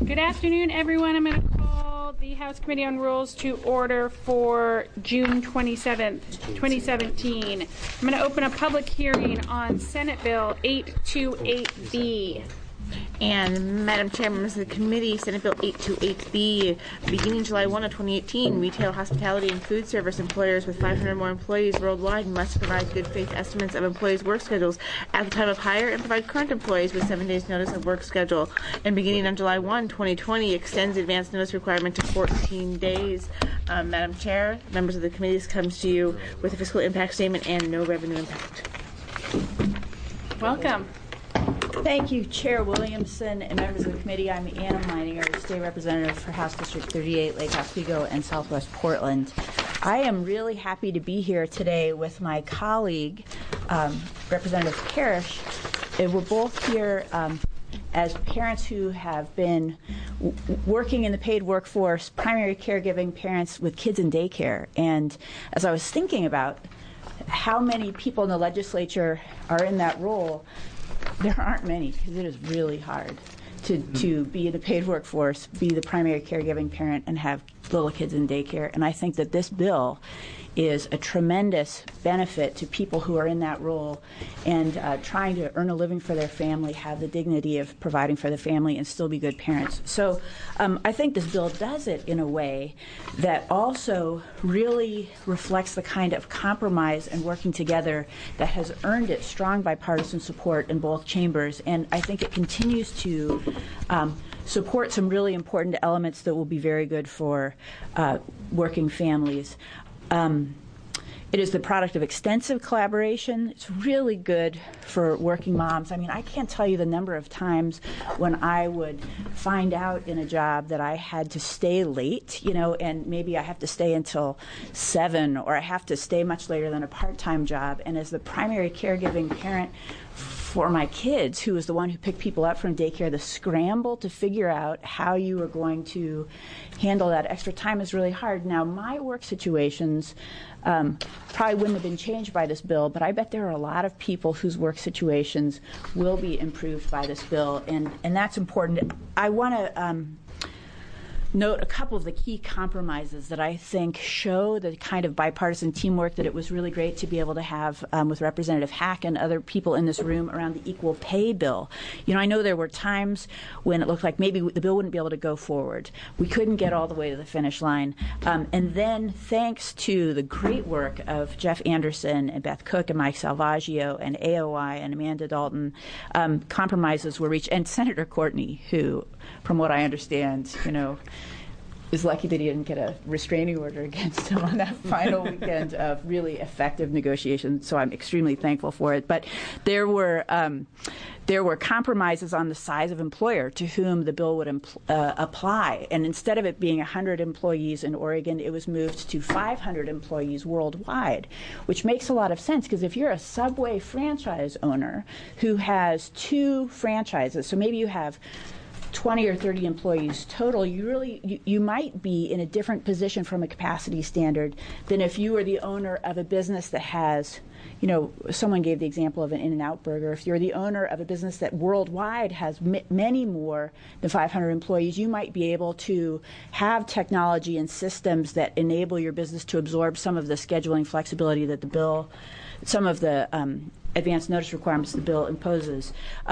Good afternoon, everyone. I'm going to call the House Committee on Rules to order for June 27th, 2017. I'm going to open a public hearing on Senate Bill 828B. And Madam Chair, members of the committee, Senate Bill 828B, beginning July 1 of 2018, retail, hospitality, and food service employers with 500 or more employees worldwide must provide good faith estimates of employees' work schedules at the time of hire and provide current employees with 7 days notice of work schedule. And beginning on July 1, 2020, extends the advance notice requirement to 14 days. Madam Chair, members of the committee, this comes to you with a fiscal impact statement and no revenue impact. Welcome. Thank you, Chair Williamson and members of the committee. I'm Anna Meininger, State Representative for House District 38, Lake Oswego and Southwest Portland. I am really happy to be here today with my colleague, Representative Parrish. We're both here as parents who have been working in the paid workforce, primary caregiving parents with kids in daycare. And as I was thinking about how many people in the legislature are in that role, there aren't many, because it is really hard to be in the paid workforce, be the primary caregiving parent, and have little kids in daycare. And I think that this bill is a tremendous benefit to people who are in that role and trying to earn a living for their family, have the dignity of providing for the family, and still be good parents. So I think this bill does it in a way that also really reflects the kind of compromise and working together that has earned it strong bipartisan support in both chambers. And I think it continues to support some really important elements that will be very good for working families. It is the product of extensive collaboration. It's really good for working moms. I mean, I can't tell you the number of times when I would find out in a job that I had to stay late, and maybe I have to stay until 7, or I have to stay much later than a part-time job. And as the primary caregiving parent for my kids, who was the one who picked people up from daycare, the scramble to figure out how you were going to handle that extra time is really hard. Now, my work situations probably wouldn't have been changed by this bill, but I bet there are a lot of people whose work situations will be improved by this bill, and that's important. I want to note a couple of the key compromises that I think show the kind of bipartisan teamwork that it was really great to be able to have with Representative Hack and other people in this room around the equal pay bill. I know there were times when it looked like maybe the bill wouldn't be able to go forward. We couldn't get all the way to the finish line. And then thanks to the great work of Jeff Anderson and Beth Cook and Mike Salvaggio and AOI and Amanda Dalton, compromises were reached. And Senator Courtney, who, from what I understand, is lucky that he didn't get a restraining order against him on that final weekend of really effective negotiations. So I'm extremely thankful for it. But there were compromises on the size of employer to whom the bill would apply. And instead of it being 100 employees in Oregon, it was moved to 500 employees worldwide, which makes a lot of sense, because if you're a Subway franchise owner who has 2 franchises, so maybe you have 20 or 30 employees total, you might be in a different position from a capacity standard than if you were the owner of a business that has, someone gave the example of an In-N-Out Burger. If you're the owner of a business that worldwide has many more than 500 employees, you might be able to have technology and systems that enable your business to absorb some of the scheduling flexibility that the bill, some of the advance notice requirements the bill imposes.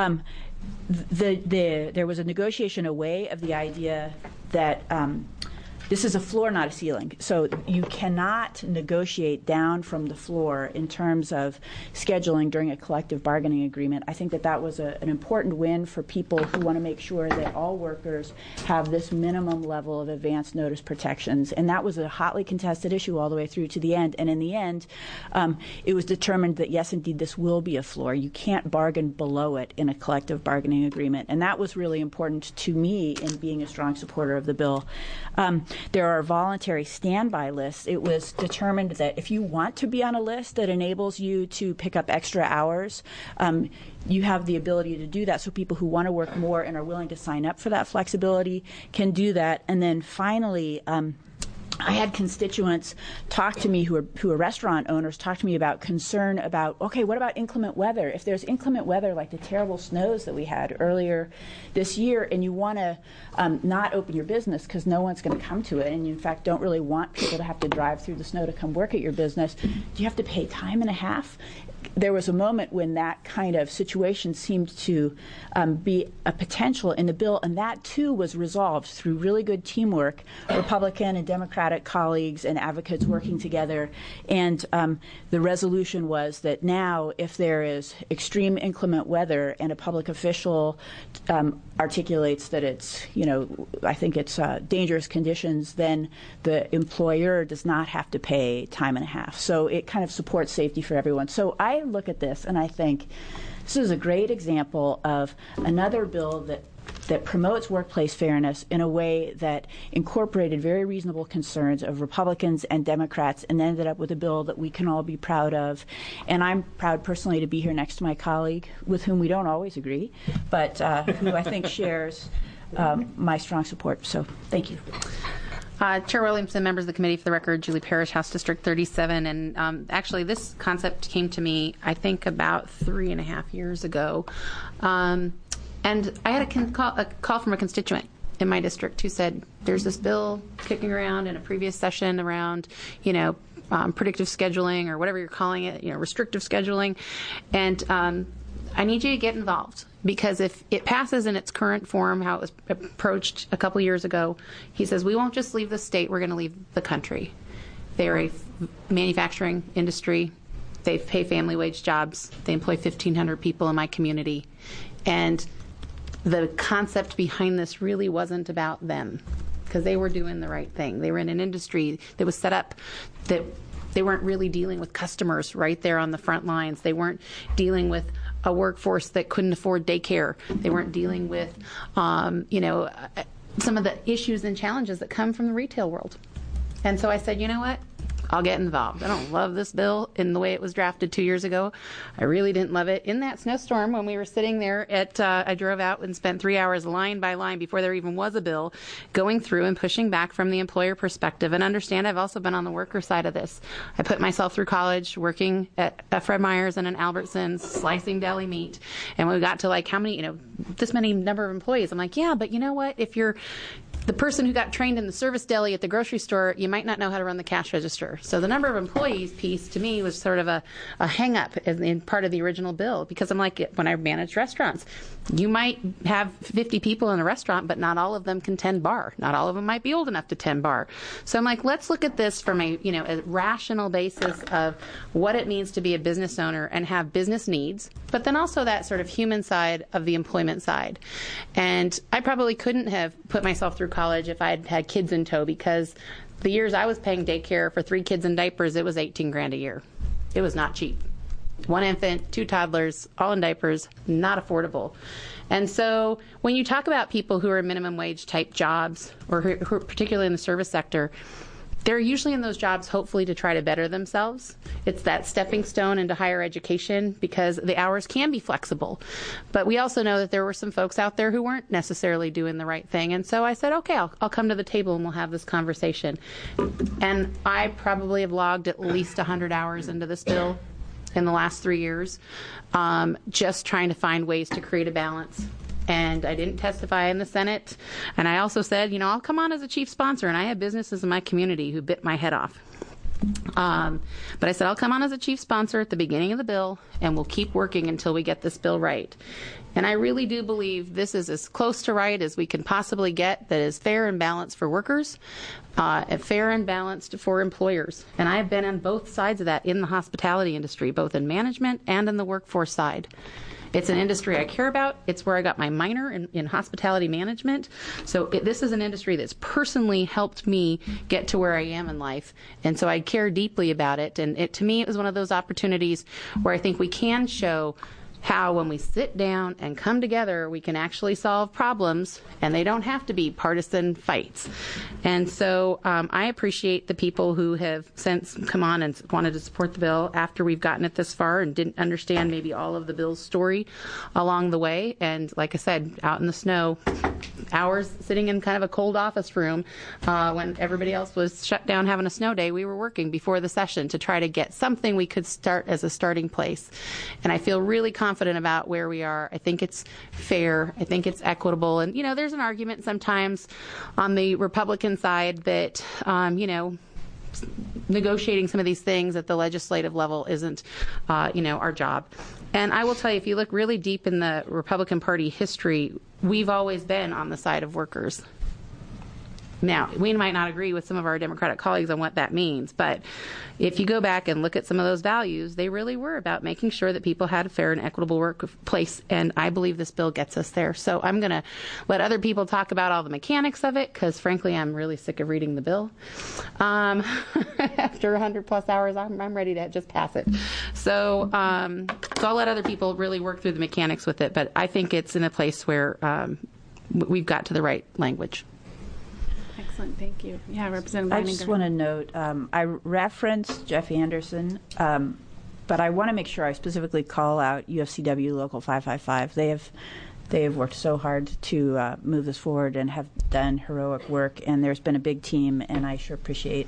There was a negotiation away of the idea that this is a floor, not a ceiling. So you cannot negotiate down from the floor in terms of scheduling during a collective bargaining agreement. I think that was an important win for people who want to make sure that all workers have this minimum level of advance notice protections. And that was a hotly contested issue all the way through to the end. And in the end, it was determined that, yes, indeed, this will be a floor. You can't bargain below it in a collective bargaining agreement. And that was really important to me in being a strong supporter of the bill. There are voluntary standby lists. It was determined that if you want to be on a list that enables you to pick up extra hours, you have the ability to do that. So people who want to work more and are willing to sign up for that flexibility can do that. And then finally, I had constituents talk to me who are restaurant owners talk to me about concern about, okay, what about inclement weather? If there's inclement weather like the terrible snows that we had earlier this year, and you want to not open your business because no one's going to come to it, and you in fact don't really want people to have to drive through the snow to come work at your business, do you have to pay time and a half? There was a moment when that kind of situation seemed to be a potential in the bill, and that too was resolved through really good teamwork, Republican and Democratic colleagues and advocates working together. And the resolution was that now, if there is extreme inclement weather and a public official articulates that it's, I think it's dangerous conditions, then the employer does not have to pay time and a half. So it kind of supports safety for everyone. So I look at this and I think this is a great example of another bill that promotes workplace fairness in a way that incorporated very reasonable concerns of Republicans and Democrats and ended up with a bill that we can all be proud of. And I'm proud personally to be here next to my colleague, with whom we don't always agree, but who I think shares my strong support. So thank you. Chair Williamson, members of the committee, for the record, Julie Parrish, House District 37. And actually, this concept came to me, I think, about 3.5 years ago. And I had a call from a constituent in my district who said, there's this bill kicking around in a previous session around, predictive scheduling or whatever you're calling it, restrictive scheduling. And I need you to get involved, because if it passes in its current form, how it was approached a couple years ago, he says, we won't just leave the state, we're going to leave the country. They're a manufacturing industry. They pay family wage jobs. They employ 1,500 people in my community. And the concept behind this really wasn't about them, because they were doing the right thing. They were in an industry that was set up that they weren't really dealing with customers right there on the front lines. They weren't dealing with a workforce that couldn't afford daycare. They weren't dealing with, some of the issues and challenges that come from the retail world. And so I said, you know what? I'll get involved. I don't love this bill in the way it was drafted 2 years ago. I really didn't love it. In that snowstorm, when we were sitting there I drove out and spent 3 hours line by line before there even was a bill, going through and pushing back from the employer perspective. And understand, I've also been on the worker side of this. I put myself through college working at Fred Meyer's and an Albertsons, slicing deli meat. And we got to how many, this many number of employees. I'm like, yeah, but you know what? If you're the person who got trained in the service deli at the grocery store, you might not know how to run the cash register. So the number of employees piece to me was sort of a hang-up in part of the original bill, because I'm like, when I managed restaurants, you might have 50 people in a restaurant, but not all of them can tend bar. Not all of them might be old enough to tend bar. So I'm like, let's look at this from a rational basis of what it means to be a business owner and have business needs, but then also that sort of human side of the employment side. And I probably couldn't have put myself through college if I had had kids in tow, because the years I was paying daycare for 3 kids in diapers, it was $18,000 a year. It was not cheap. 1 infant, 2 toddlers, all in diapers, not affordable. And so when you talk about people who are minimum wage type jobs, or who are particularly in the service sector, they're usually in those jobs hopefully to try to better themselves. It's that stepping stone into higher education, because the hours can be flexible. But we also know that there were some folks out there who weren't necessarily doing the right thing. And so I said, okay, I'll come to the table and we'll have this conversation. And I probably have logged at least 100 hours into this bill in the last 3 years, just trying to find ways to create a balance. And I didn't testify in the Senate. And I also said, I'll come on as a chief sponsor. And I have businesses in my community who bit my head off. But I said, I'll come on as a chief sponsor at the beginning of the bill, and we'll keep working until we get this bill right. And I really do believe this is as close to right as we can possibly get, that is fair and balanced for workers, and fair and balanced for employers. And I have been on both sides of that in the hospitality industry, both in management and in the workforce side. It's an industry I care about. It's where I got my minor in hospitality management. So this is an industry that's personally helped me get to where I am in life. And so I care deeply about it. And to me, it was one of those opportunities where I think we can show how when we sit down and come together, we can actually solve problems, and they don't have to be partisan fights. And so I appreciate the people who have since come on and wanted to support the bill after we've gotten it this far and didn't understand maybe all of the bill's story along the way. And like I said, out in the snow, hours sitting in kind of a cold office room when everybody else was shut down having a snow day. We were working before the session to try to get something we could start as a starting place. And I feel really confident about where we are. I think it's fair. I think it's equitable. And, there's an argument sometimes on the Republican side that, negotiating some of these things at the legislative level isn't, our job. And I will tell you, if you look really deep in the Republican Party history, we've always been on the side of workers. Now, we might not agree with some of our Democratic colleagues on what that means, but if you go back and look at some of those values, they really were about making sure that people had a fair and equitable workplace, and I believe this bill gets us there. So I'm going to let other people talk about all the mechanics of it, because frankly, I'm really sick of reading the bill. After 100 plus hours, I'm ready to just pass it. So I'll let other people really work through the mechanics with it, but I think it's in a place where we've got to the right language. Excellent, thank you. Yeah, Representative I Leininger. just want to note, I referenced Jeff Anderson, but I want to make sure I specifically call out UFCW Local 555. They have worked so hard to move this forward and have done heroic work, and there's been a big team, and I sure appreciate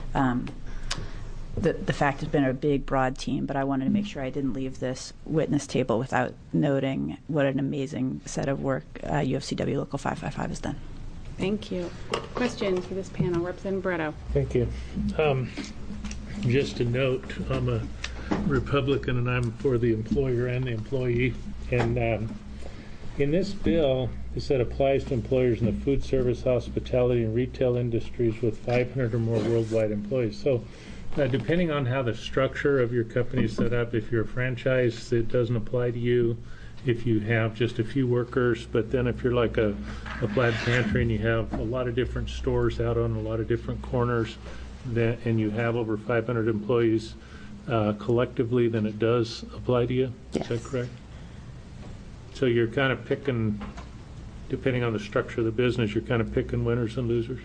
the fact it's been a big, broad team, but I wanted to make sure I didn't leave this witness table without noting what an amazing set of work UFCW Local 555 has done. Thank you. Questions for this panel? Representative Barretto. Thank you. Just a note, I'm a Republican and I'm for the employer and the employee. And in this bill, it said applies to employers in the food service, hospitality, and retail industries with 500 or more worldwide employees. So depending on how the structure of your company is set up, if you're a franchise, it doesn't apply to you. If you have just a few workers, but then if you're like a Plaid Pantry and you have a lot of different stores out on a lot of different corners, and you have over 500 employees collectively, then it does apply to you? Yes. Is that correct? So you're kind of picking, depending on the structure of the business, you're kind of picking winners and losers?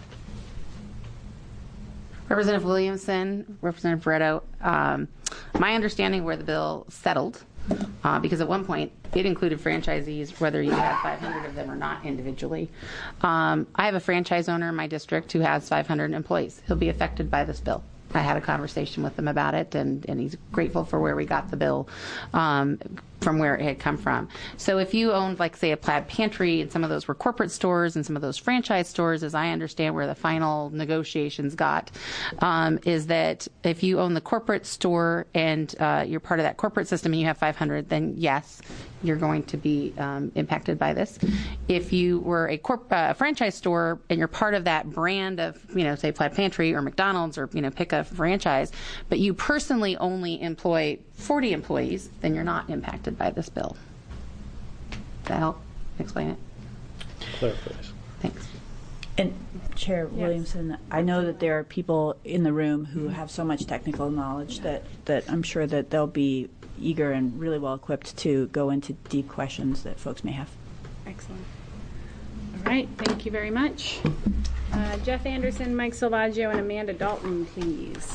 Representative Williamson, Representative Barretto, my understanding where the bill settled, because at one point it included franchisees, whether you had 500 of them or not individually. I have a franchise owner in my district who has 500 employees. He'll be affected by this bill. I had a conversation with him about it, and he's grateful for where we got the bill from where it had come from. So if you owned, like, say, a Plaid Pantry, and some of those were corporate stores, and some of those franchise stores, as I understand where the final negotiations got, is that if you own the corporate store and you're part of that corporate system and you have 500, then yes, you're going to be impacted by this. If you were a franchise store and you're part of that brand of, say Plaid Pantry or McDonald's, or pick a franchise, but you personally only employ 40 employees, then you're not impacted by this bill. Does that help explain it? Clarifies. Thanks. And Chair Williamson, I know that there are people in the room who have so much technical knowledge that I'm sure that they'll be eager and really well equipped to go into deep questions that folks may have. Excellent. All right, thank you very much. Jeff Anderson, Mike Salvaggio, and Amanda Dalton, please.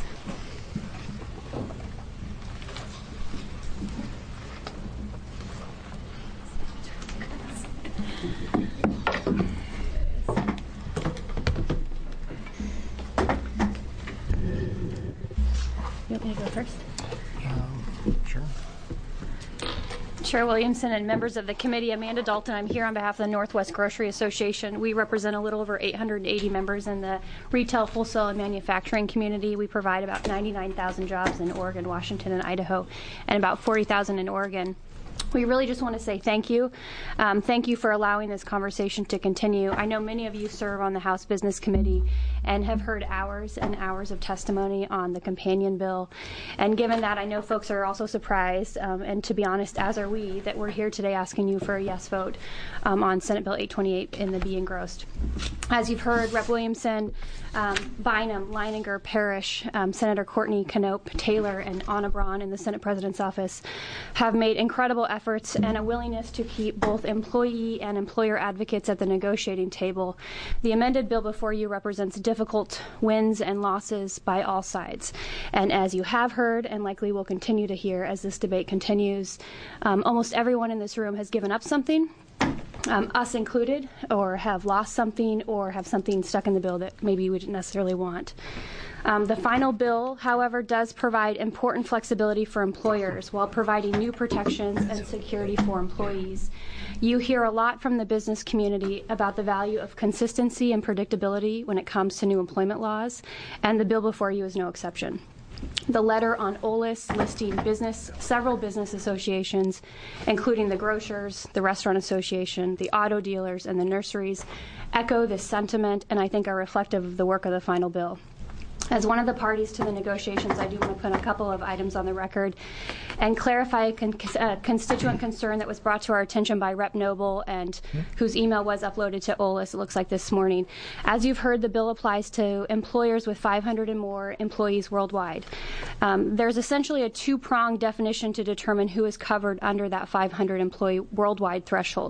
You want me to go first? Sure. Chair Williamson and members of the committee, Amanda Dalton, I'm here on behalf of the Northwest Grocery Association. We represent a little over 880 members in the retail, wholesale, and manufacturing community. We provide about 99,000 jobs in Oregon, Washington, and Idaho, and about 40,000 in Oregon. We really just want to say thank you. Thank you for allowing this conversation to continue. I know many of you serve on the House Business Committee and have heard hours and hours of testimony on the companion bill. And given that, I know folks are also surprised, and to be honest, as are we, that we're here today asking you for a yes vote on Senate Bill 828 in the be engrossed. As you've heard, Rep. Williamson, Bynum, Leininger, Parrish, Senator Courtney, Knope, Taylor, and Anna Braun in the Senate President's Office have made incredible efforts and a willingness to keep both employee and employer advocates at the negotiating table. The amended bill before you represents difficult wins and losses by all sides. And as you have heard, and likely will continue to hear as this debate continues, almost everyone in this room has given up something. us included, or have lost something, or have something stuck in the bill that maybe we didn't necessarily want. The final bill, however, does provide important flexibility for employers while providing new protections and security for employees. You hear a lot from the business community about the value of consistency and predictability when it comes to new employment laws, and the bill before you is no exception. The letter on OLIS listing several business associations, including the grocers, the restaurant association, the auto dealers, and the nurseries, echo this sentiment and I think are reflective of the work of the final bill. As one of the parties to the negotiations, I do want to put a couple of items on the record and clarify a constituent concern that was brought to our attention by Rep. Noble and whose email was uploaded to OLIS, it looks like this morning. As you've heard, the bill applies to employers with 500 and more employees worldwide. There's essentially a two-pronged definition to determine who is covered under that 500 employee worldwide threshold.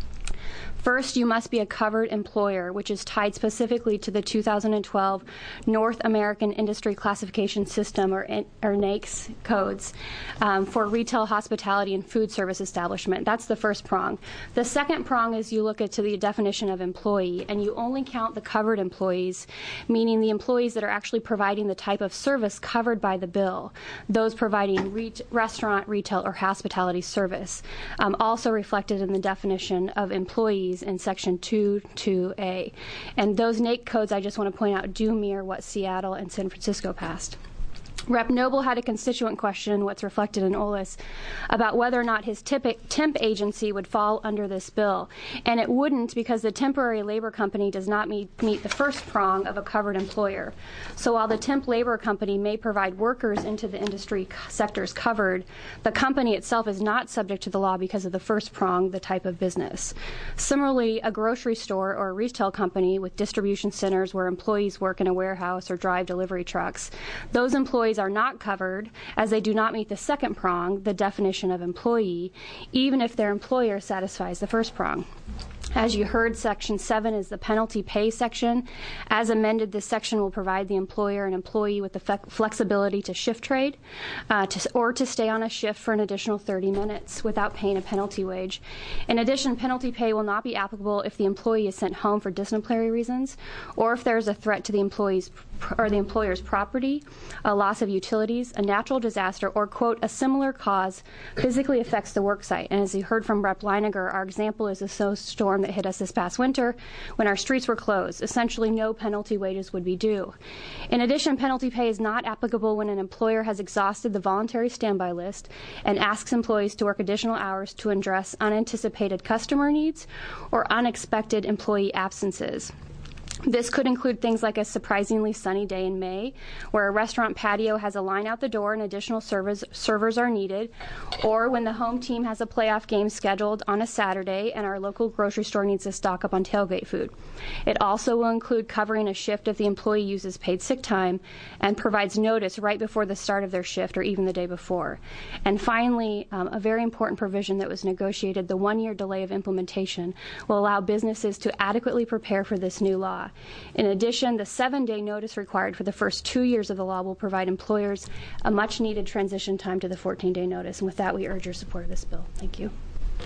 First, you must be a covered employer, which is tied specifically to the 2012 North American Industry Classification System, or NAICS codes, for retail, hospitality, and food service establishment. That's the first prong. The second prong is you look at the definition of employee, and you only count the covered employees, meaning the employees that are actually providing the type of service covered by the bill, those providing restaurant, retail, or hospitality service, also reflected in the definition of employees in Section 2(2)A. And those NAICS codes, I just want to point out, do mirror what Seattle and San Francisco passed. Rep. Noble had a constituent question, what's reflected in OLIS, about whether or not his temp agency would fall under this bill. And it wouldn't, because the temporary labor company does not meet the first prong of a covered employer. So while the temp labor company may provide workers into the industry sectors covered, the company itself is not subject to the law because of the first prong, the type of business. Similarly, a grocery store or a retail company with distribution centers where employees work in a warehouse or drive delivery trucks, those employees are not covered as they do not meet the second prong, the definition of employee, even if their employer satisfies the first prong. As you heard, Section 7 is the penalty pay section. As amended, this section will provide the employer and employee with the flexibility to shift trade or to stay on a shift for an additional 30 minutes without paying a penalty wage. In addition, penalty pay will not be applicable if the employee is sent home for disciplinary reasons or if there is a threat to the employee's or the employer's property, a loss of utilities, a natural disaster, or, quote, a similar cause physically affects the work site. And as you heard from Rep. Leininger, our example is a snowstorm that hit us this past winter when our streets were closed. Essentially, no penalty wages would be due. In addition, penalty pay is not applicable when an employer has exhausted the voluntary standby list and asks employees to work additional hours to address unanticipated customer needs or unexpected employee absences. This could include things like a surprisingly sunny day in May, where a restaurant patio has a line out the door and additional servers are needed, or when the home team has a playoff game scheduled on a Saturday and our local grocery store needs to stock up on tailgate food. It also will include covering a shift if the employee uses paid sick time and provides notice right before the start of their shift or even the day before. And finally, a very important provision that was negotiated, the 1-year delay of implementation, will allow businesses to adequately prepare for this new law. In addition, the 7-day notice required for the first 2 years of the law will provide employers a much-needed transition time to the 14-day notice. And with that, we urge your support of this bill. Thank you.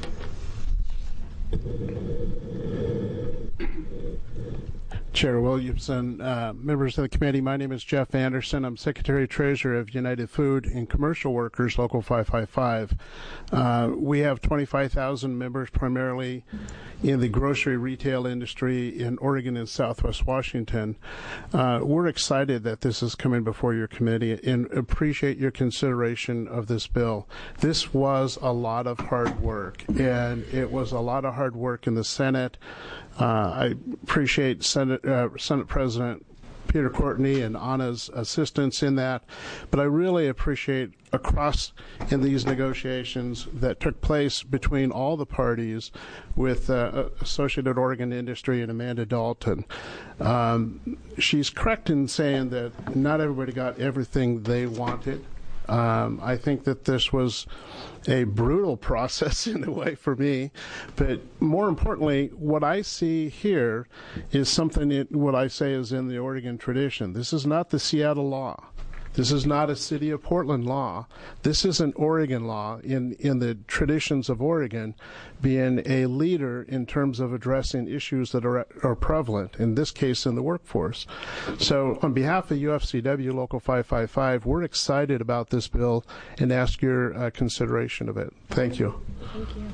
Chair Williamson, members of the committee, my name is Jeff Anderson. I'm Secretary-Treasurer of United Food and Commercial Workers, Local 555. We have 25,000 members, primarily in the grocery retail industry in Oregon and Southwest Washington. We're excited that this is coming before your committee and appreciate your consideration of this bill. This was a lot of hard work, and it was a lot of hard work in the Senate. I appreciate Senate President Peter Courtney and Anna's assistance in that, but I really appreciate across in these negotiations that took place between all the parties with Associated Oregon Industry and Amanda Dalton. She's correct in saying that not everybody got everything they wanted. I think that this was a brutal process in a way for me, but more importantly, what I see here is something what I say is in the Oregon tradition. This is not the Seattle law. This is not a City of Portland law. This is an Oregon law in the traditions of Oregon, being a leader in terms of addressing issues that are prevalent, in this case in the workforce. So on behalf of UFCW Local 555, we're excited about this bill and ask your consideration of it. Thank you. Thank you.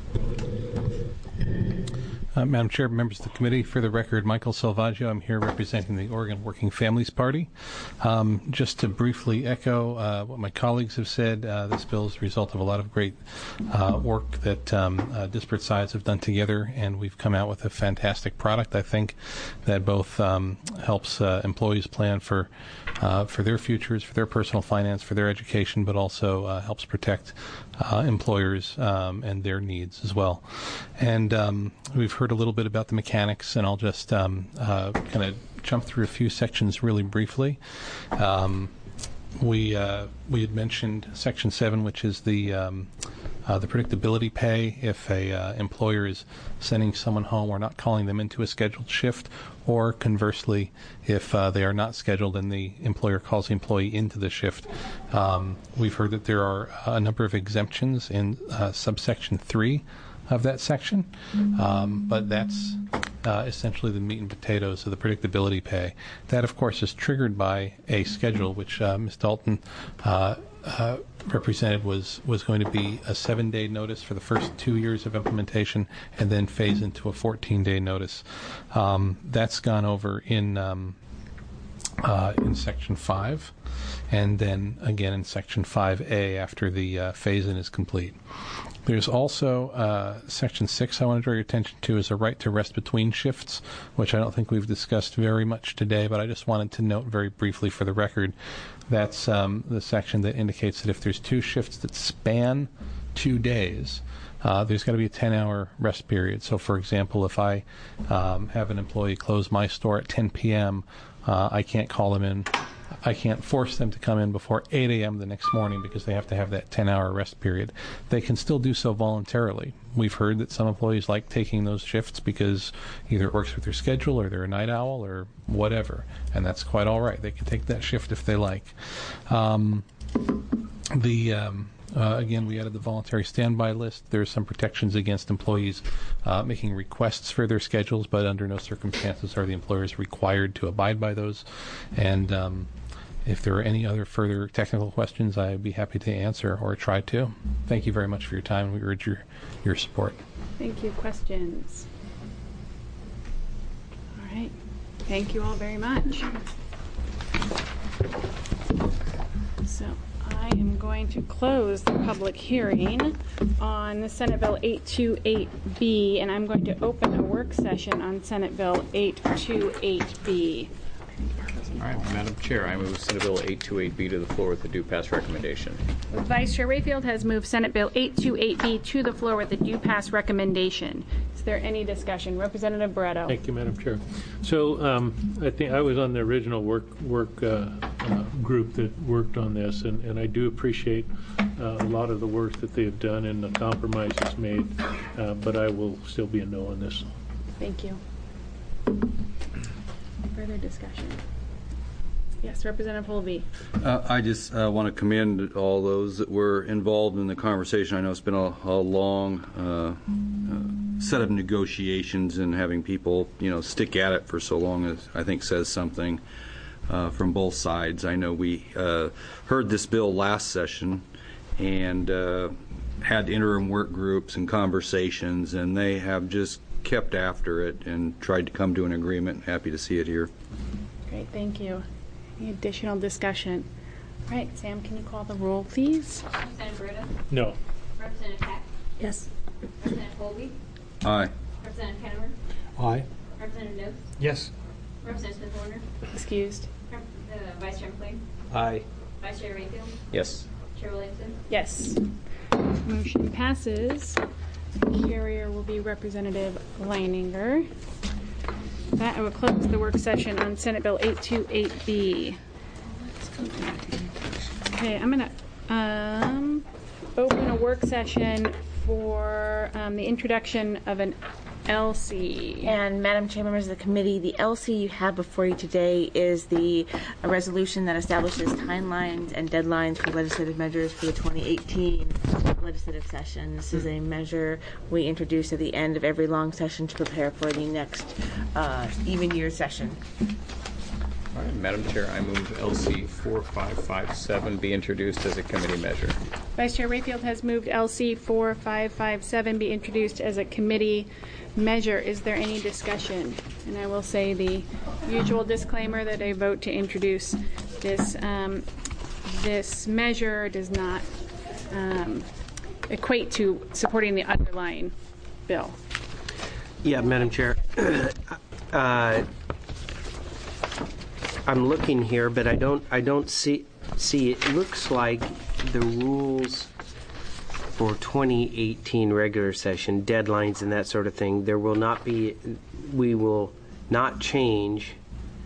Madam Chair, members of the committee, for the record, Michael Salvaggio. I'm here representing the Oregon Working Families Party. Just to briefly echo what my colleagues have said, this bill is the result of a lot of great work that disparate sides have done together, and we've come out with a fantastic product, I think, that both helps employees plan for their futures, for their personal finance, for their education, but also helps protect employers and their needs as well. And we've heard a little bit about the mechanics, and I'll just kind of jump through a few sections really briefly. We had mentioned Section 7, which is the predictability pay if a employer is sending someone home or not calling them into a scheduled shift, or conversely, if they are not scheduled and the employer calls the employee into the shift. We've heard that there are a number of exemptions in subsection 3 of that section, but that's essentially the meat and potatoes of the predictability pay. That, of course, is triggered by a schedule which Ms. Dalton represented was going to be a 7-day notice for the first 2 years of implementation and then phase into a 14-day notice. That's gone over in Section 5, and then again in Section 5A after the phase-in is complete. There's also Section 6 I want to draw your attention to is a right to rest between shifts, which I don't think we've discussed very much today, but I just wanted to note very briefly for the record that's the section that indicates that if there's 2 shifts that span 2 days, there's got to be a 10-hour rest period. So, for example, if I have an employee close my store at 10 p.m., I can't call them in. I can't force them to come in before 8 a.m. the next morning because they have to have that 10-hour rest period. They can still do so voluntarily. We've heard that some employees like taking those shifts because either it works with their schedule or they're a night owl or whatever, and that's quite all right. They can take that shift if they like. Again, we added the voluntary standby list. There's some protections against employees making requests for their schedules, but under no circumstances are the employers required to abide by those. And if there are any other further technical questions, I'd be happy to answer or try to. Thank you very much for your time. We urge your support. Thank you. Questions? All right. Thank you all very much. So I am going to close the public hearing on the Senate Bill 828B, and I'm going to open a work session on Senate Bill 828B. All right, Madam Chair, I move Senate Bill 828B to the floor with the due pass recommendation. Vice Chair Rayfield has moved Senate Bill 828B to the floor with the due pass recommendation. Is there any discussion? Representative Barretto. Thank you, Madam Chair. So I think I was on the original work group that worked on this, and I do appreciate a lot of the work that they have done and the compromises made, but I will still be a no on this. Thank you. Further discussion? Yes, Representative Holby. I just want to commend all those that were involved in the conversation. I know it's been a long set of negotiations, and having people, stick at it for so long, I think says something from both sides. I know we heard this bill last session and had interim work groups and conversations, and they have just kept after it and tried to come to an agreement. Happy to see it here. Great, thank you. Any additional discussion? All right, Sam, can you call the roll, please? Representative Barretto? No. Representative Pack? Yes. Representative Holby? Aye. Representative Kennemer? Aye. Representative Nose? Yes. Representative Smith-Warner? Excused. Vice Chair McLean? Aye. Vice Chair Rayfield? Yes. Chair Williamson? Yes. Motion passes. Carrier will be Representative Leininger. That I will close the work session on Senate Bill 828B. Okay, I'm going to open a work session for the introduction of an LC. And Madam Chair, members of the committee, the LC you have before you today is a resolution that establishes timelines and deadlines for legislative measures for the 2018 legislative session. This is a measure we introduce at the end of every long session to prepare for the next even year session. All right, Madam Chair, I move LC 4557 be introduced as a committee measure. Vice Chair Rayfield has moved LC 4557 be introduced as a committee measure. Is there any discussion? And I will say the usual disclaimer that a vote to introduce this this measure does not equate to supporting the underlying bill. Yeah, Madam Chair. I'm looking here, but I don't see. It looks like the rules for 2018 regular session deadlines and that sort of thing. There will not be. We will not change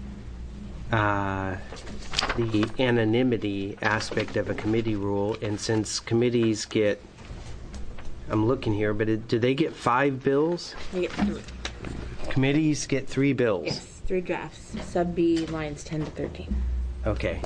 the anonymity aspect of a committee rule. And since committees get, I'm looking here, but do they get 5 bills? They get 3. Committees get 3 bills. Yes, 3 drafts. Sub B lines 10 to 13. Okay.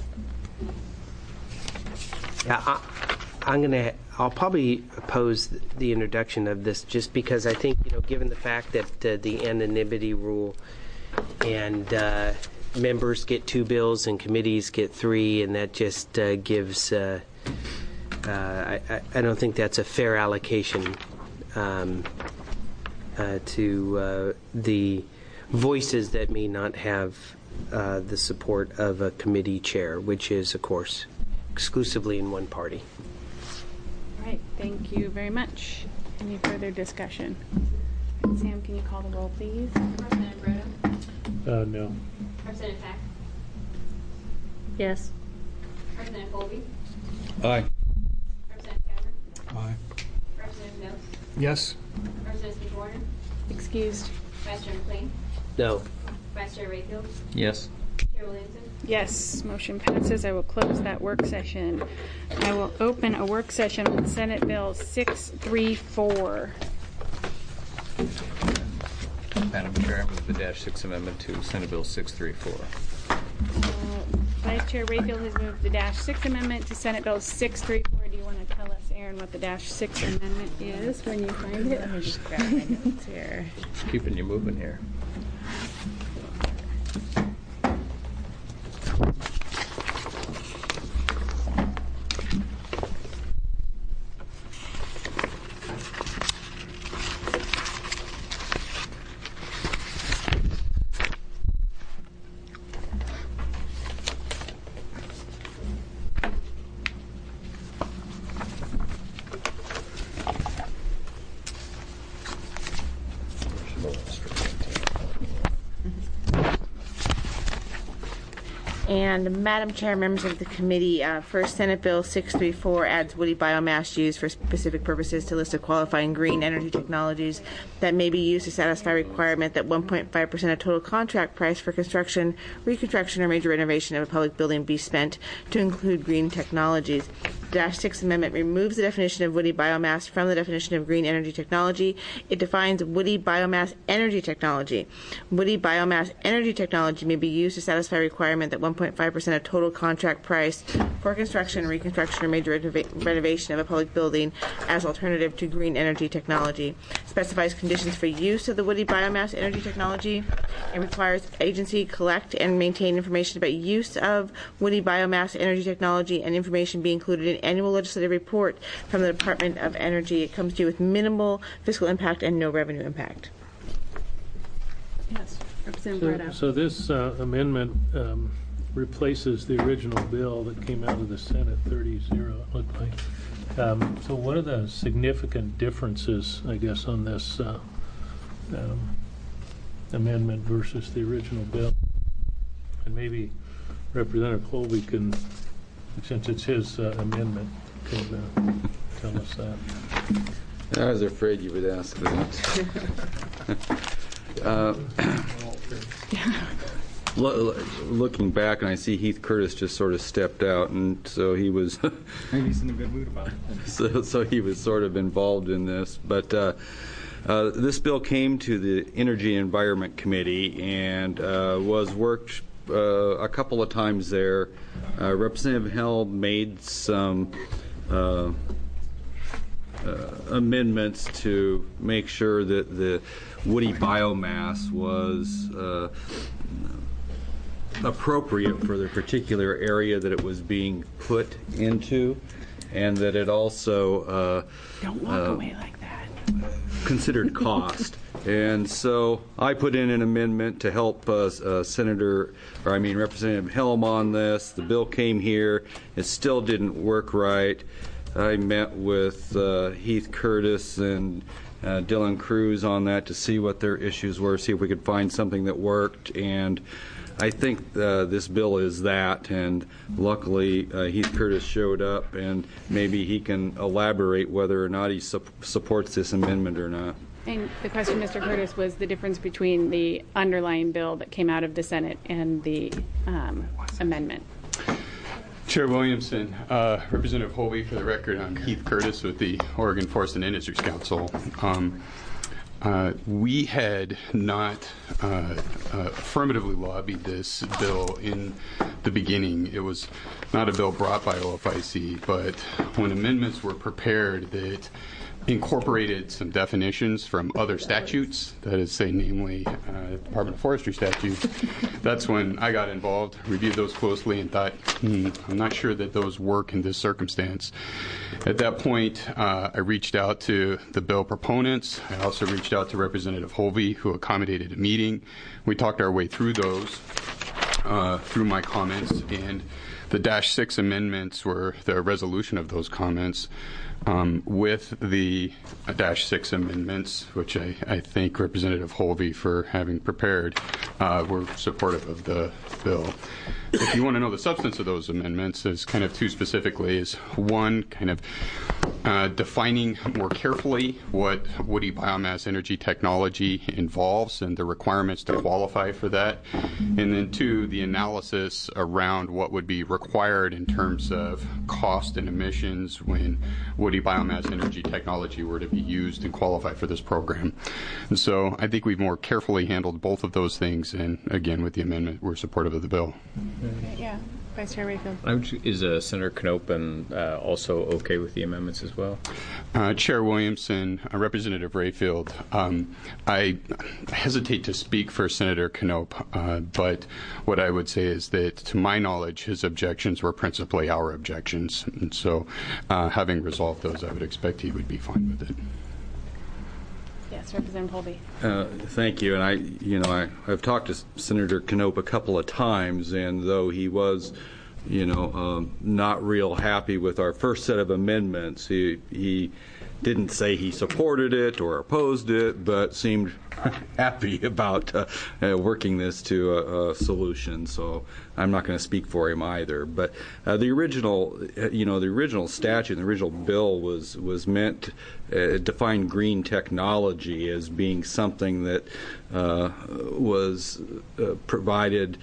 Yeah, I'll probably oppose the introduction of this just because I think, given the fact that the anonymity rule and members get 2 bills and committees get 3, and that just gives. I don't think that's a fair allocation to the voices that may not have the support of a committee chair, which is, of course, exclusively in one party. All right, thank you very much. Any further discussion? Sam, can you call the roll, please? Representative Brodo? No. Representative Pack? Yes. Representative Colby? Aye. Representative Cameron? Aye. Representative Mills? Yes. Representative Smith Warner? Excused. Vice Chair McLean? No. Vice Chair Rayfield? Yes. Chair Williamson? Yes, motion passes. I will close that work session. I will open a work session on Senate Bill 634. Madam Chair, I move the -6 amendment to Senate Bill 634. Vice Chair Rayfield has moved the -6 amendment to Senate Bill 634. Do you want to tell us, Aaron, what the -6 amendment is when you find it? Let me just grab my notes here. Just keeping you moving here. And Madam Chair, members of the committee, first Senate Bill 634 adds woody biomass used for specific purposes to list of qualifying green energy technologies that may be used to satisfy requirement that 1.5% of total contract price for construction, reconstruction, or major renovation of a public building be spent to include green technologies. The -6 amendment removes the definition of woody biomass from the definition of green energy technology. It defines woody biomass energy technology. Woody biomass energy technology may be used to satisfy requirement that 1.5% of total contract price for construction, reconstruction, or major renovation of a public building as alternative to green energy technology. Specifies conditions for use of the woody biomass energy technology. It requires agency collect and maintain information about use of woody biomass energy technology, and information be included in annual legislative report from the Department of Energy. It comes to you with minimal fiscal impact and no revenue impact. Yes, Representative Brodo. So this amendment replaces the original bill that came out of the Senate 30-0, it looked like. So what are the significant differences, I guess, on this amendment versus the original bill? And maybe Representative Colby can, since it's his amendment, can tell us that. I was afraid you would ask that. Looking back, and I see Heath Curtis just sort of stepped out, and so he was Maybe he's in a good mood about it. so he was sort of involved in this. But This bill came to the Energy and Environment Committee and was worked a couple of times there. Representative Helm made some amendments to make sure that the woody biomass was appropriate for the particular area that it was being put into, and that it also Don't walk away like that. considered cost. And so I put in an amendment to help Representative Helm on this. The bill came here. It still didn't work right. I met with Heath Curtis and Dylan Cruz on that to see what their issues were, see if we could find something that worked. And I think this bill is that, and luckily Heath Curtis showed up, and maybe he can elaborate whether or not he supports this amendment or not. And the question, Mr. Curtis, was the difference between the underlying bill that came out of the Senate and the amendment. Chair Williamson, Representative Holby, for the record, I'm Heath Curtis with the Oregon Forest and Industries Council. We had not affirmatively lobbied this bill in the beginning. It was not a bill brought by OFIC, but when amendments were prepared that incorporated some definitions from other statutes, that is, say, namely Department of Forestry statutes, that's when I got involved, reviewed those closely, and thought, I'm not sure that those work in this circumstance. At that point, I reached out to the bill proponents. I also reached out to Representative Holby, who accommodated a meeting. We talked our way through those, through my comments, and the -6 amendments were the resolution of those comments. With the -6 amendments, which I thank Representative Holby for having prepared, were supportive of the bill. If you want to know the substance of those amendments, is kind of two specifically. Is one, kind of defining more carefully what woody biomass energy technology involves and the requirements to qualify for that. And then two, the analysis around what would be required in terms of cost and emissions when woody biomass energy technology were to be used and qualify for this program. And so I think we've more carefully handled both of those things, and again, with the amendment, we're supportive of the bill. Yeah, Vice Chair Rayfield. Is Senator Knopen also okay with the amendments as well? Chair Williamson, Representative Rayfield, I hesitate to speak for Senator Knope, but what I would say is that, to my knowledge, his objections were principally our objections. And so having resolved those, I would expect he would be fine with it. Yes, Representative Holby. Thank you. And I've talked to Senator Knope a couple of times, and though he was, not real happy with our first set of amendments, he didn't say he supported it or opposed it, but seemed happy about working this to a solution. So I'm not going to speak for him either. But the original statute, the original bill was meant to define green technology as being something that was provided,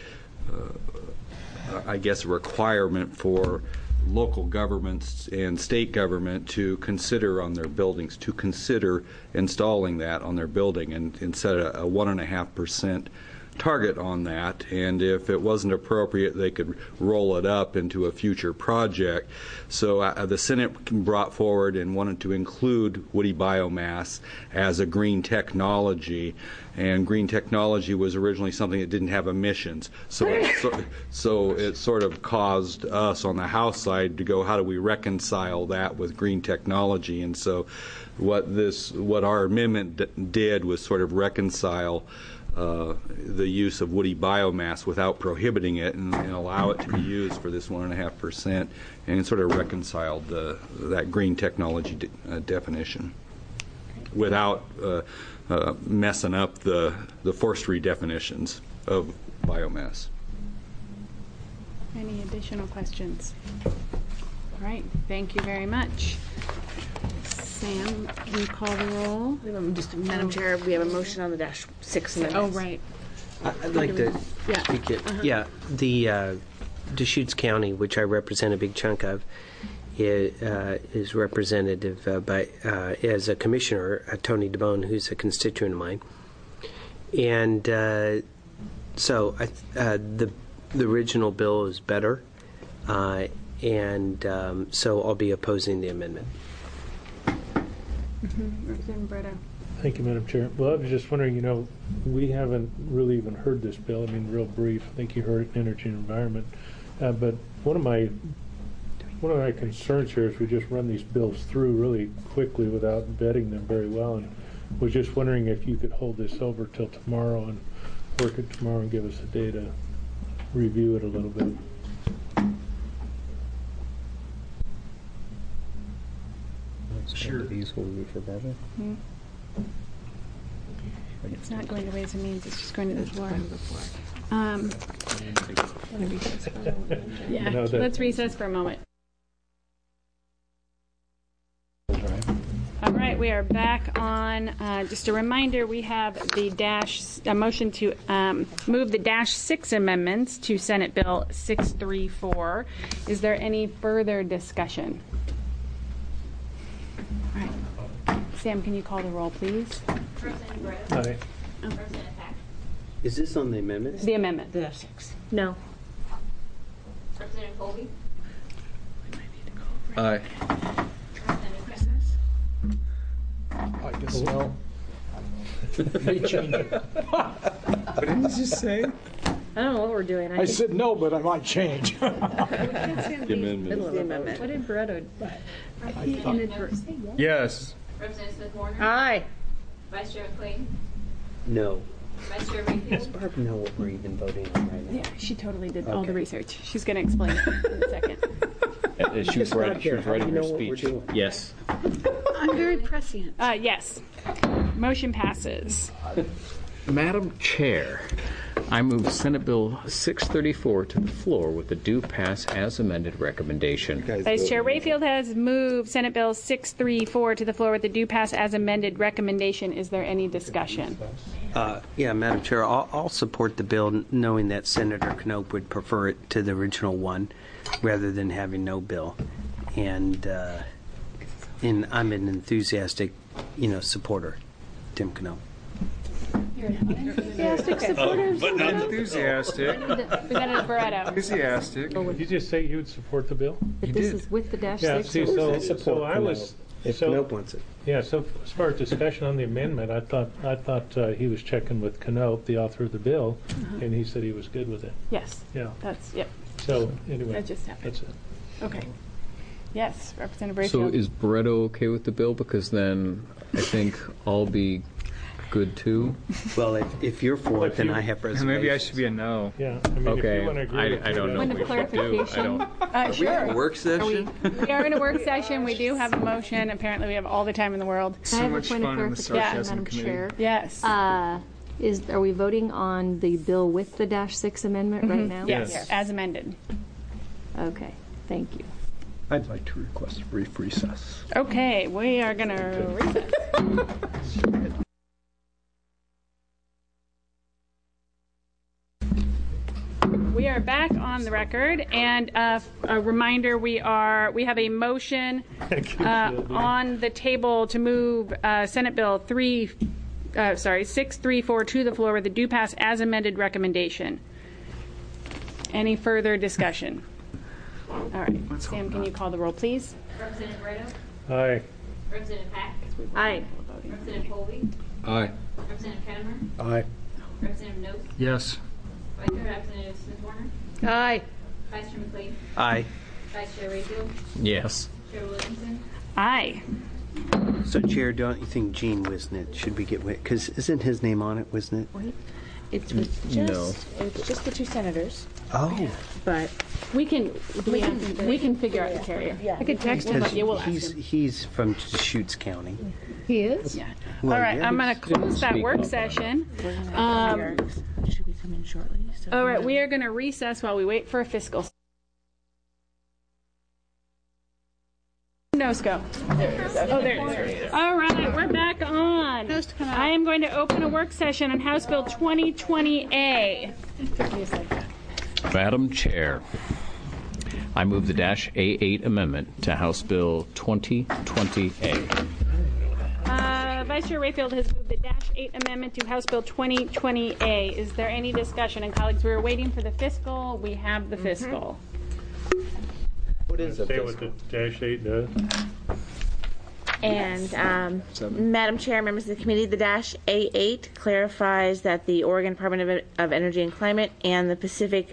I guess, a requirement for local governments and state government to consider on their buildings, to consider installing that on their building, and set a 1.5% target on that. And if it wasn't appropriate, they could roll it up into a future project. So the Senate brought forward and wanted to include woody biomass as a green technology. And green technology was originally something that didn't have emissions. So it sort of caused us on the House side to go, how do we reconcile that with green technology? And so what our amendment did was sort of reconcile the use of woody biomass without prohibiting it, and allow it to be used for this 1.5%, and sort of reconciled that green technology definition without messing up the forestry definitions of biomass. Any additional questions? All right, thank you very much. Sam, will you call the roll? Madam Chair, we have a motion on the -6 amendments. Oh, right. I'd like to speak it. Yeah, the Deschutes County, which I represent a big chunk of, is representative as a commissioner, Tony DeBone, who's a constituent of mine. And so the original bill is better, and so I'll be opposing the amendment. Representative Brito. Thank you, Madam Chair. Well, I was just wondering, we haven't really even heard this bill. I mean, real brief. I think you heard it in Energy and Environment. But one of my concerns here is we just run these bills through really quickly without vetting them very well. And was just wondering if you could hold this over till tomorrow and work it tomorrow and give us a day to review it a little bit. Sure. These will be for Barbara. It's not going to Ways and Means. It's just going to the floor. Yeah, let's recess for a moment. All right, we are back on. Just a reminder, we have the motion to move the -6 amendments to Senate Bill 634. Is there any further discussion? All right. Sam, can you call the roll, please? President Brito. Aye. President Pack. Is this on the amendment? The amendment. The 6. No. Representative Colby. Aye. Representative Christmas. I guess no. What did you just say? I don't know what we're doing. I said no, but I might change. The amendment. What did Brito? Yes. Representative Smith Warner. Aye. Vice Chair McLean. No. Vice Chair Does Rayfield. Barb know what we're even voting on right now? Yeah, she totally did all the research. She's going to explain it in a second. She was writing her speech. Yes. I'm very prescient. Yes. Motion passes. Madam Chair, I move Senate Bill 634 to the floor with the due pass as amended recommendation. Vice Chair Rayfield has moved Senate Bill 634 to the floor with the due pass as amended recommendation. Is there any discussion? Yeah, Madam Chair, I'll support the bill, knowing that Senator Knope would prefer it to the original one, rather than having no bill. And I'm an enthusiastic, supporter, Tim Knope. You're an enthusiastic supporter? But not enthusiastic. Representative Barretto. Enthusiastic. Did you just say you would support the bill? But this is with the -6. Yeah, see, so I was... If Knope wants it. Yeah, so as far as discussion on the amendment, I thought he was checking with Knope, the author of the bill, and he said he was good with it. Yes. Yeah. Yep. So anyway, That just happened. that's it. Okay. Yes, Representative So Rayfield. is Barretto okay with the bill? Because then I think I'll be good too. Well, if you're for it, then I have reservations. Maybe I should be a no. Yeah. I mean, Okay. if you want to agree with I don't know Point what of we should do. I clarification. don't. Sure. Work session? We are in a work session. We do have a motion. Apparently, we have all the time in the world. So I have a much point of fun in the clarification, sarcasm Madam committee. Chair. Yes. Are we voting on the bill with the -6 amendment right now? Yes, as amended. Okay, thank you. I'd like to request a brief recess. Okay, we are going to recess. We are back on the record, and a reminder: we have a motion on the table to move Senate Bill 634 to the floor with the due pass as amended recommendation. Any further discussion? All right, Sam, can you call the roll, please? Representative Brito. Aye. Representative Pack. Aye. Representative Colby. Aye. Representative Kettemer. Aye. Representative Knope. Yes. Vice Chair Representative Smith Warner. Aye. Vice Chair McLean. Aye. Vice Chair Rayfield. Yes. Chair Williamson. Aye. So, Chair, don't you think Gene Wisnit should be get with? Because isn't his name on it, Wisnit? It's No. just the two senators, Oh. but We can figure out the carrier. I could text him, but you will ask him. He's from Deschutes County. he is. Yeah. Well, All right, yeah, I'm going to close that Speak work up. session. Should we come in shortly? So All right, we are going to recess while we wait for a fiscal. NOSCO. Oh, there it is. All right, we're back on. I am going to open a work session on House Bill 2020A. Madam Chair, I move the -A8 amendment to House Bill 2020A. Vice Chair Rayfield has moved the -8 amendment to House Bill 2020A. Is there any discussion? And colleagues, we were waiting for the fiscal. We have the fiscal. What is the Say fiscal? what the -8 does. And Madam Chair, members of the committee, the -A8 clarifies that the Oregon Department of Energy and Climate and the Pacific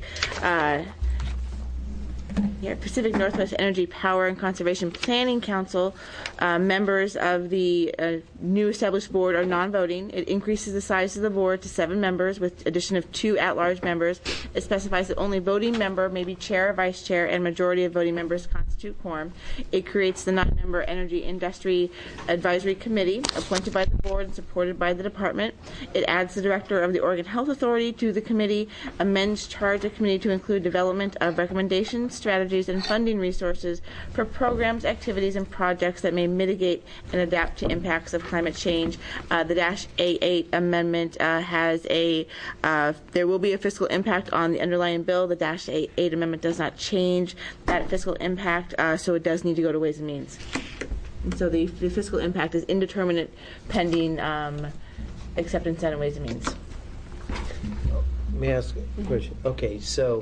Northwest Energy Power and Conservation Planning Council, members of the new established board, are non-voting. It increases the size of the board to 7 members with addition of 2 at-large members. It specifies that only voting member may be chair or vice chair, and majority of voting members constitute quorum. It creates the 9-member Energy Industry Advisory Committee, appointed by the board and supported by the department. It adds the director of the Oregon Health Authority to the committee, amends charge of committee to include development of recommendations, strategies, and funding resources for programs, activities, and projects that may mitigate and adapt to impacts of climate change. The -A8 amendment has there will be a fiscal impact on the underlying bill. The -A8 amendment does not change that fiscal impact, so it does need to go to Ways and Means. And so the fiscal impact is indeterminate pending acceptance and Ways and Means. May I ask a question? Okay, so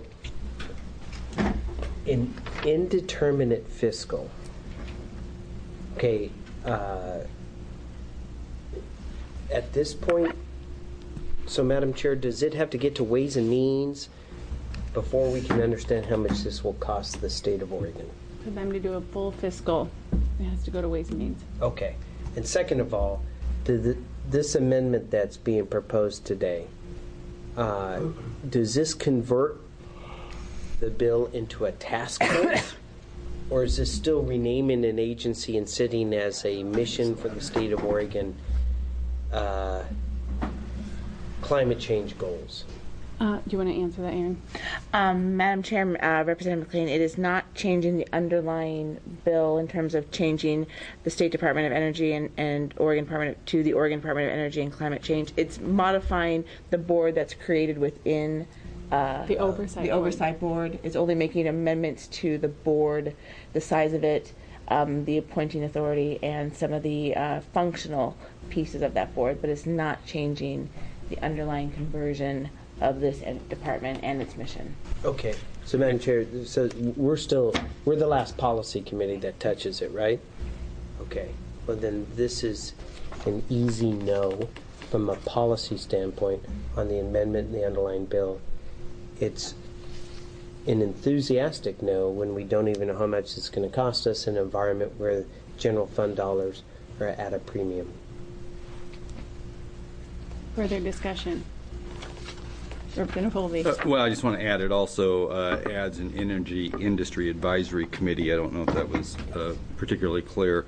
in indeterminate fiscal, okay, at this point, so Madam Chair, does it have to get to Ways and Means before we can understand how much this will cost the state of Oregon? For them to do a full fiscal, it has to go to Ways and Means. Okay. And second of all, this amendment that's being proposed today, does this convert the bill into a task force? Or is this still renaming an agency and sitting as a mission for the state of Oregon climate change goals? Do you want to answer that, Aaron? Madam Chair, Representative McLean, it is not changing the underlying bill in terms of changing the State Department of Energy and Oregon Department to the Oregon Department of Energy and Climate Change. It's modifying the board that's created within the oversight board. It's only making amendments to the board, the size of it, the appointing authority, and some of the functional pieces of that board, but it's not changing the underlying conversion of this department and its mission. Okay. So, Madam Chair, so we're the last policy committee that touches it, right? Okay. Well, then this is an easy no from a policy standpoint on the amendment in the underlying bill. It's an enthusiastic no when we don't even know how much it's going to cost us in an environment where general fund dollars are at a premium. Further discussion. Representative Holvey. Well, I just want to add, it also adds an Energy Industry Advisory Committee. I don't know if that was particularly clear,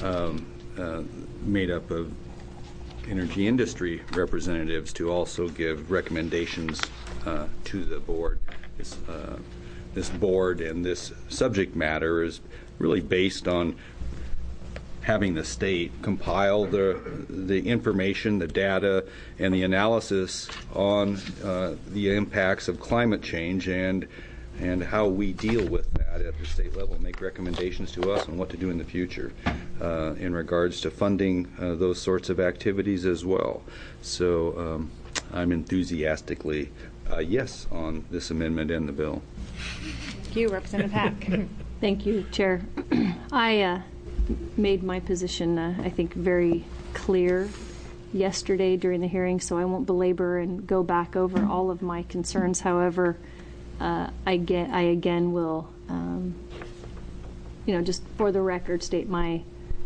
made up of energy industry representatives to also give recommendations to the board. This board and this subject matter is really based on having the state compile the information, the data, and the analysis on the impacts of climate change and how we deal with that at the state level, make recommendations to us on what to do in the future in regards to funding those sorts of activities as well. So I'm enthusiastically yes on this amendment and the bill. Thank you, Representative Hack. Thank you, Chair. I made my position, I think, very clear yesterday during the hearing, so I won't belabor and go back over all of my concerns. However, I again will, just for the record, state my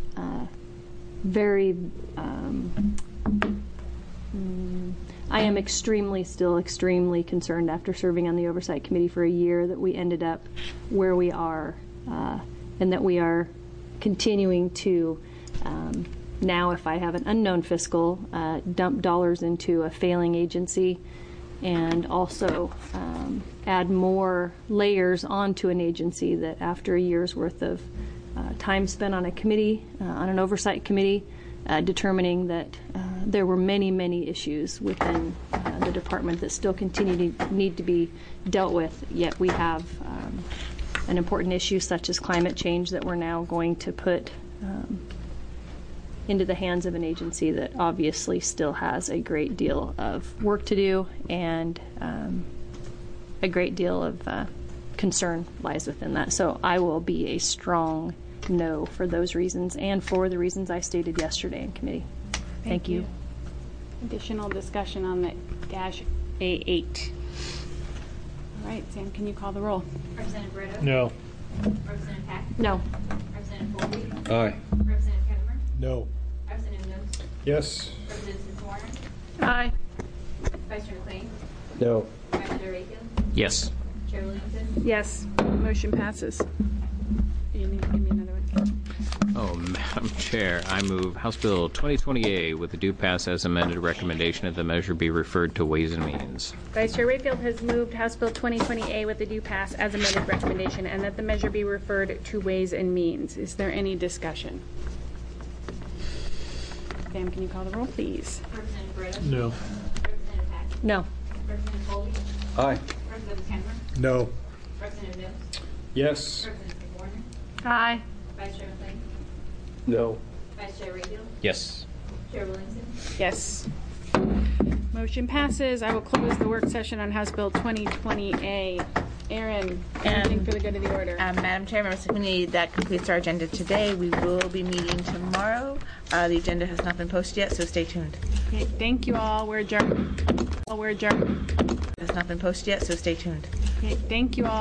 I am still extremely concerned after serving on the Oversight Committee for a year that we ended up where we are, and that we are continuing to, now if I have an unknown fiscal, dump dollars into a failing agency, and also add more layers onto an agency that after a year's worth of time spent on a committee, on an oversight committee, determining that there were many, many issues within the department that still need to be dealt with, yet we have an important issue such as climate change that we're now going to put into the hands of an agency that obviously still has a great deal of work to do, and a great deal of concern lies within that. So I will be a strong no for those reasons and for the reasons I stated yesterday in committee. Thank you. Additional discussion on the dash A8. All right, Sam, can you call the roll? Representative Brito? No. Representative Pack? No. Representative Foley? Aye. Representative Kettemer? No. Representative Mills? Yes. Representative Smith-Warren? Aye. Vice Chair McLean? No. Vice Chair Rayfield? Yes. Chair Williamson? Yes. Motion passes. You need to give me another one. Oh, Madam Chair, I move House Bill 2020A with the due pass as amended recommendation that the measure be referred to Ways and Means. Vice Chair Rayfield has moved House Bill 2020A with the due pass as amended recommendation, and that the measure be referred to Ways and Means. Is there any discussion? Sam, can you call the roll, please? Representative Brito? No. Representative Pack? No. Representative Foley? Aye. Representative Kettemer? No. Representative Mills? Yes. Representative Smith-Warren? Aye. Vice Chair McLean? No. Vice Chair Rayfield? Yes. Chair Williamson? Yes. Motion passes. I will close the work session on House Bill 2020A. Aaron, anything for the good of the order? Madam Chair, members of the committee, that completes our agenda today. We will be meeting tomorrow. The agenda has not been posted yet, so stay tuned. Okay, thank you all. We're adjourned. We're adjourned. It has not been posted yet, so stay tuned. Okay, thank you all.